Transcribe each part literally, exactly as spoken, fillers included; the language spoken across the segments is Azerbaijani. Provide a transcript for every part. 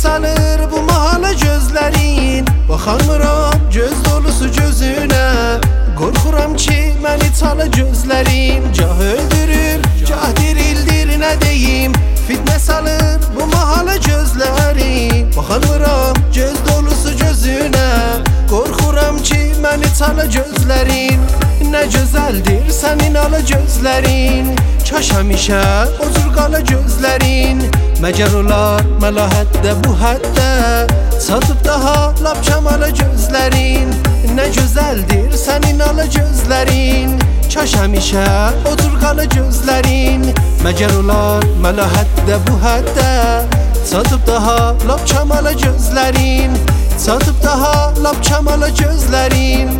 salır bu mahala gözlerin. Baxanmıram göz dolusu gözünə, qorxuram ki məni çala gözlərin. Cah öldürür, cah dirildir, nə deyim, fitnə salır bu mahala gözlərin. Baxanmıram göz dolusu gözünə, qorxuram ki məni çala gözlərin. Nə gözəldir sənin ala gözlərin, kaş həmişə o cür qala gözlərin. Məgər olar məlahətdə bu həddə, satıb daha lap kamala gözlərin. Nə gözəldir sənin ala gözlərin, kaş həmişə o cür qala gözlərin. Məgər olar məlahətdə bu həddə, satıb daha lap kamala gözlərin. Satıb daha lap kamala gözlərin.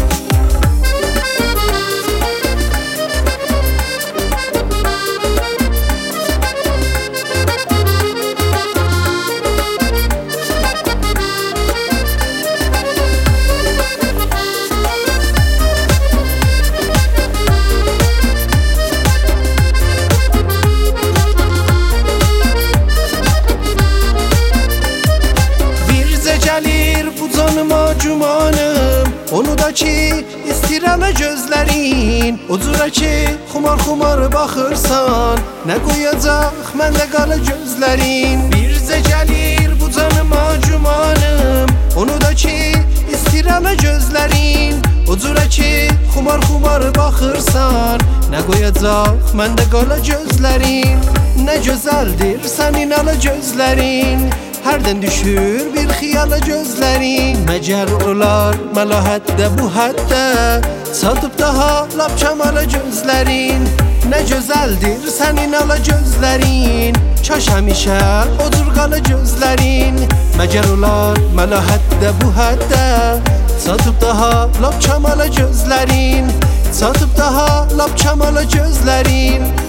Cumanım, onu da ki istirana gözlərin. O cürə ki xumar xumar baxırsan, nə qoyacaq məndə qala gözlərin. Birzə gəlir bu canıma cumanım, onu da ki istirana gözlərin. O cürə ki xumar xumar baxırsan, nə qoyacaq məndə qala gözlərin. Nə gözəldir sənin ala gözlərin, hərdən düşür bir xiyala gözlərin. Məgər olar məlahətdə bu həddə, satıb daha lap kamala gözlərin. Nə gözəldir sənin ala gözlərin, kaş həmişə o cür qala gözlərin. Məgər olar məlahətdə bu həddə, satıb daha lap kamala gözlərin. Satıb daha lap kamala gözlərin.